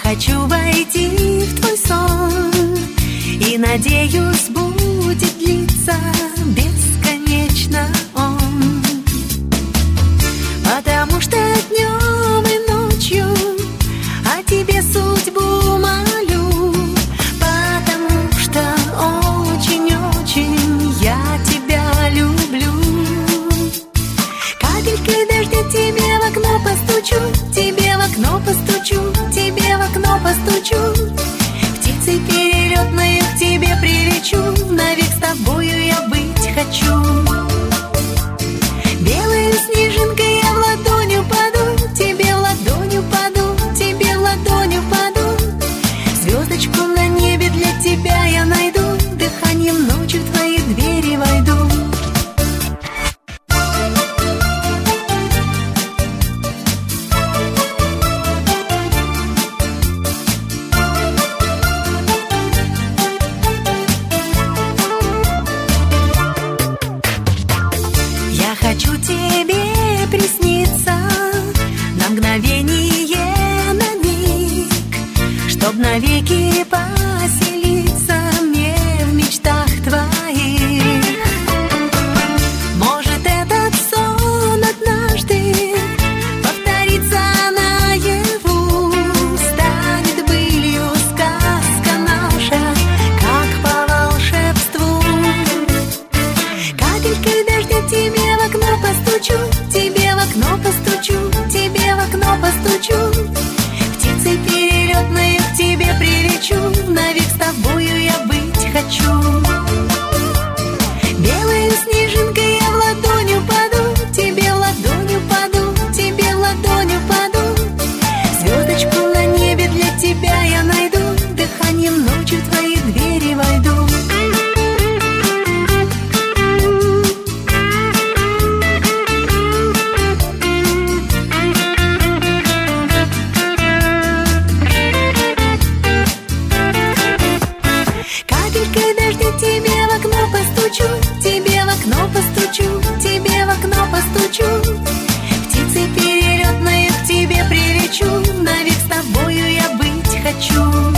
хочу войти в твой сон, и, надеюсь, будет длиться бесконечно он. Потому что днем и ночью о тебе судьбу молю, потому что очень-очень я тебя люблю. Капелькой дождя тебе в окно постучу, тебе в окно постучу, тебе в окно постучу. Птицей перелетной к тебе прилечу, навек с тобою я быть хочу. Белой снежинкой я в ладонь упаду, тебе в ладонь упаду, тебе в ладонь упаду. Звездочку на небе для тебя я найду, дыханием ночи в твои двери войду. Хочу тебе присниться на мгновение, на миг, чтоб навеки поселиться мне в мечтах твоих. Может, этот сон однажды повторится наяву, станет былью сказка наша, как по волшебству. Капелькой дождя тебе в окно постучу, тебе в окно постучу, тебе в окно постучу. Птицей перелетной к тебе прилечу, навек с тобою я быть хочу. Белой снежинкой я в ладонь упаду, тебе в ладонь упаду, тебе в ладонь упаду. Звездочку на небе для тебя я найду, дыханием ночи в твои двери войду. Тебе в окно постучу, тебе в окно постучу, тебе в окно постучу. Птицей перелетной к тебе прилечу, навек с тобою я быть хочу.